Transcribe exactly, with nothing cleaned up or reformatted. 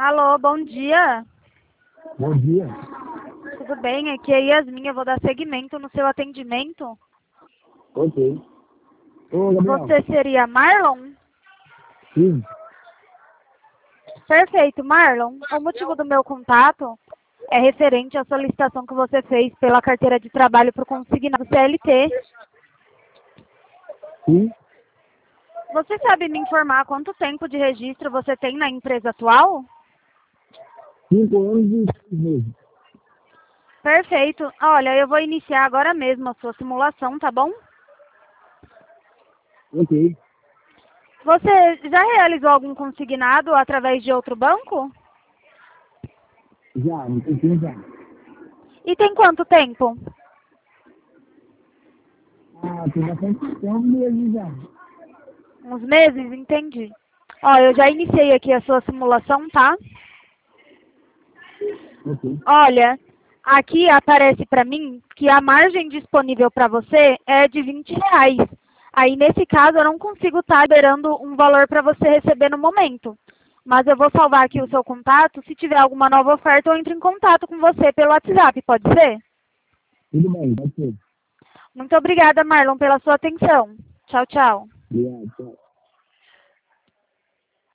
Alô, bom dia. Bom dia. Tudo bem? Aqui é Yasmin, eu vou dar seguimento no seu atendimento. Ok. Ô, Gabriel. Você seria Marlon? Sim. Perfeito, Marlon. O motivo do meu contato é referente à solicitação que você fez pela carteira de trabalho para o consignado C L T. Sim. Você sabe me informar quanto tempo de registro você tem na empresa atual? Cinco anos e seis meses. Perfeito. Olha, eu vou iniciar agora mesmo a sua simulação, tá bom? Ok. Você já realizou algum consignado através de outro banco? Já, não tem tempo já. E tem quanto tempo? Ah, tem bastante tempo mesmo já. Uns meses? Entendi. Ó, eu já iniciei aqui a sua simulação, tá? Ok. Olha, aqui aparece para mim que a margem disponível para você é de vinte reais. Aí, nesse caso, eu não consigo estar liberando um valor para você receber no momento. Mas eu vou salvar aqui o seu contato. Se tiver alguma nova oferta, eu entro em contato com você pelo WhatsApp, pode ser? Tudo bem, pode ser. Muito obrigada, Marlon, pela sua atenção. Tchau, tchau. Obrigado, tchau.